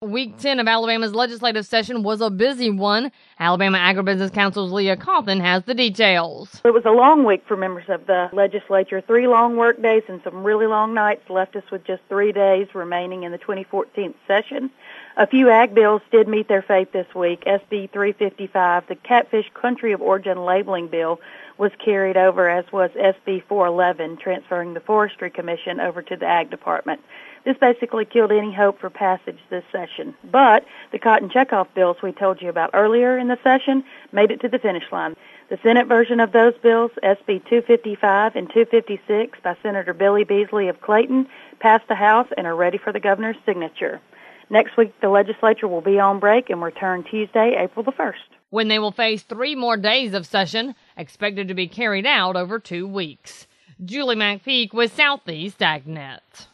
Week 10 of Alabama's legislative session was a busy one. Alabama Agribusiness Council's Leah Cawthon has the details. It was a long week for members of the legislature. 3 long work days and some really long nights left us with just 3 days remaining in the 2014 session. A few ag bills did meet their fate this week. SB 355, the Catfish Country of Origin Labeling Bill, was carried over, as was SB 411, transferring the Forestry Commission over to the Ag Department. This basically killed any hope for passage this session. But the cotton checkoff bills we told you about earlier in the session made it to the finish line. The Senate version of those bills, SB 255 and 256 by Senator Billy Beasley of Clayton, passed the House and are ready for the governor's signature. Next week, the legislature will be on break and return Tuesday, April the 1st. When they will face 3 more days of session, expected to be carried out over 2 weeks. Julie McPeak with Southeast AgNet.